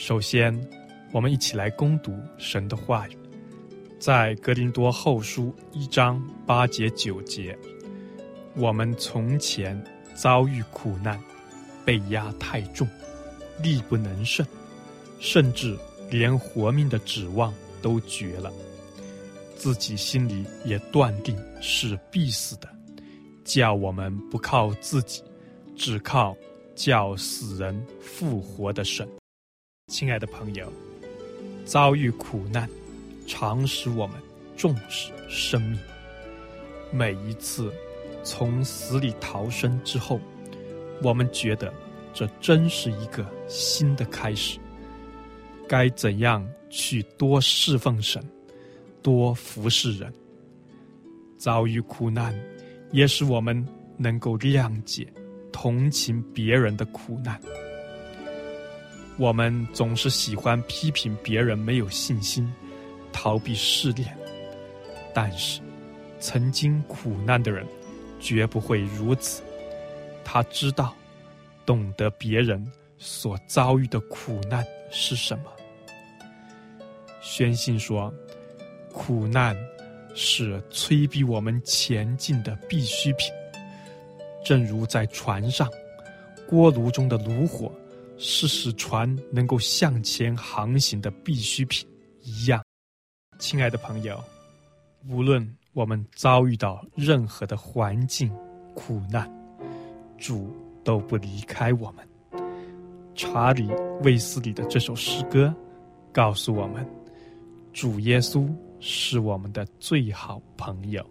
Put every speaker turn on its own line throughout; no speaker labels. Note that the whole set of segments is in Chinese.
首先，我们一起来攻读神的话语，在哥林多后书1章8节9节，我们从前遭遇苦难，被压太重，力不能胜，甚至连活命的指望都绝了，自己心里也断定是必死的，叫我们不靠自己，只靠叫死人复活的神。亲爱的朋友，遭遇苦难常使我们重视生命。每一次从死里逃生之后，我们觉得这真是一个新的开始，该怎样去多侍奉神，多服侍人。遭遇苦难也使我们能够谅解同情别人的苦难。我们总是喜欢批评别人没有信心，逃避试炼，但是曾经苦难的人绝不会如此。他知道懂得别人所遭遇的苦难是什么。宣信说，苦难是催逼我们前进的必需品，正如在船上，锅炉中的炉火是使船能够向前航行的必需品一样。亲爱的朋友，无论我们遭遇到任何的环境苦难，主都不离开我们。查理·卫斯理的这首诗歌告诉我们，主耶稣是我们的最好朋友。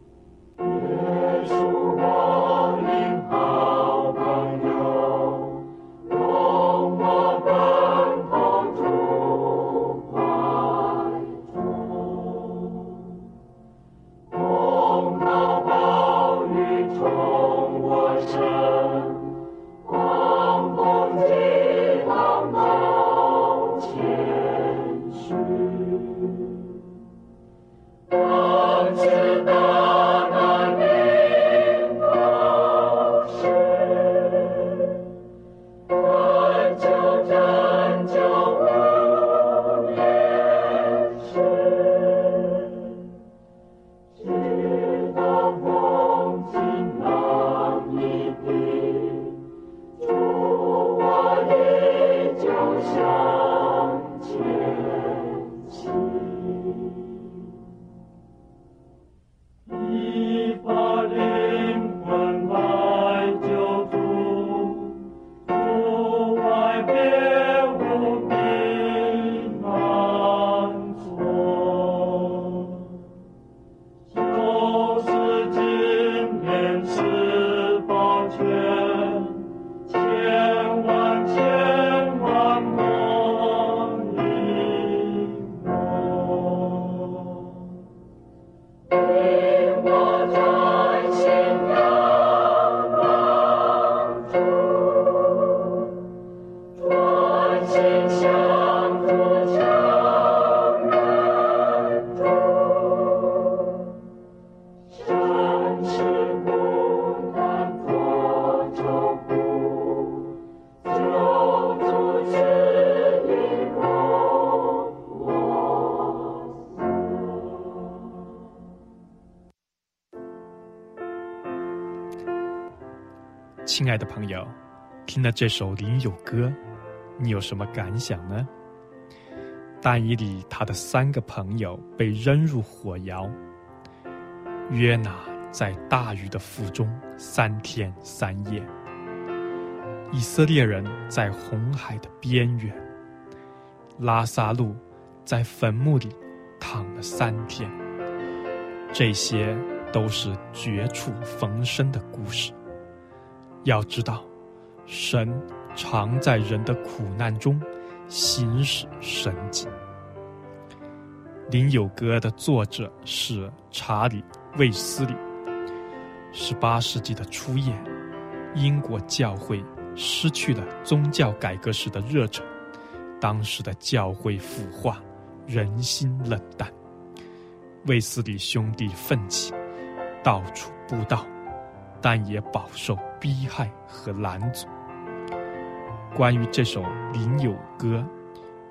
亲爱的朋友，听了这首灵友歌，你有什么感想呢？但以理他的3个朋友被扔入火窑，约拿在大鱼的腹中3天3夜，以色列人在红海的边缘，拉撒路在坟墓里躺了3天，这些都是绝处逢生的故事。要知道，神常在人的苦难中行使神迹。灵友歌的作者是查理·卫斯理。18世纪的初叶，英国教会失去了宗教改革时的热忱，当时的教会腐化，人心冷淡。卫斯理兄弟奋起，到处布道，但也饱受逼害和拦阻。关于这首灵友歌，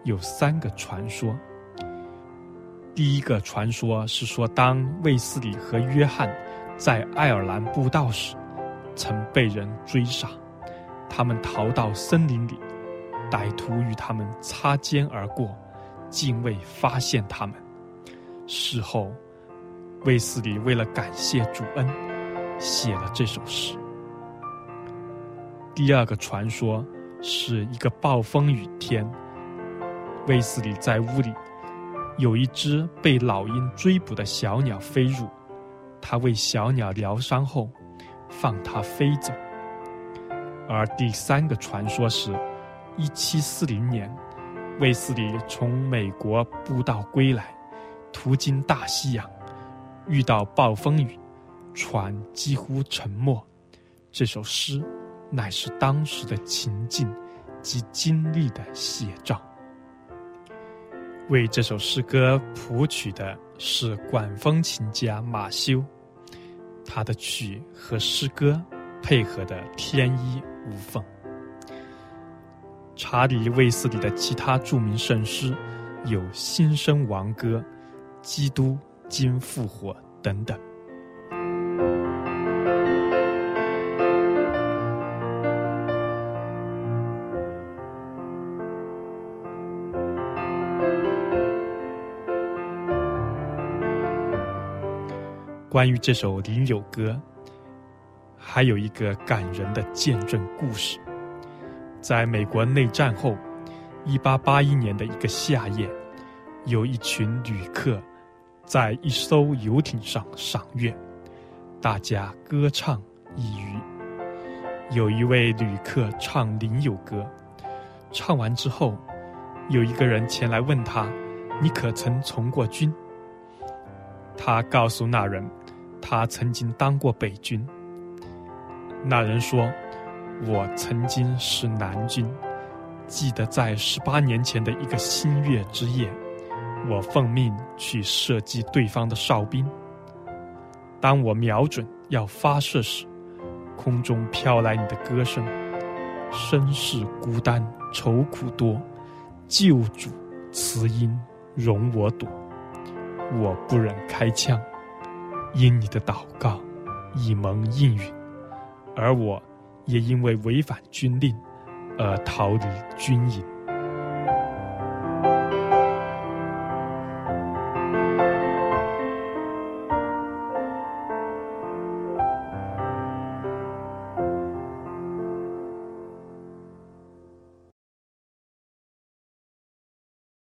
有3个传说。第一个传说是说，当卫斯理和约翰在爱尔兰布道时，曾被人追杀，他们逃到森林里，歹徒与他们擦肩而过，竟未发现他们。事后，卫斯理为了感谢主恩，写了这首诗。第二个传说是一个暴风雨天，卫斯理在屋里，有一只被老鹰追捕的小鸟飞入，他为小鸟疗伤后，放它飞走。而第3个传说是1740年，卫斯理从美国布道归来，途经大西洋，遇到暴风雨，船几乎沉没。这首诗乃是当时的情境及经历的写照。为这首诗歌谱曲的是管风琴家马修，他的曲和诗歌配合的天衣无缝。查理·卫斯理的其他著名圣诗有《新生王歌》、《基督今复活》等等。关于这首灵友歌，还有一个感人的见证故事。在美国内战后，1881年的一个夏夜，有一群旅客在一艘游艇上赏月，大家歌唱一娱。有一位旅客唱灵友歌，唱完之后，有一个人前来问他：“你可曾从过军？”他告诉那人，他曾经当过北军。那人说：“我曾经是南军，记得在18年前的一个新月之夜，我奉命去射击对方的哨兵。当我瞄准要发射时，空中飘来你的歌声，身世孤单，愁苦多，救主慈音容我躲。我不忍开枪，因你的祷告已蒙应允，而我也因为违反军令而逃离军营。”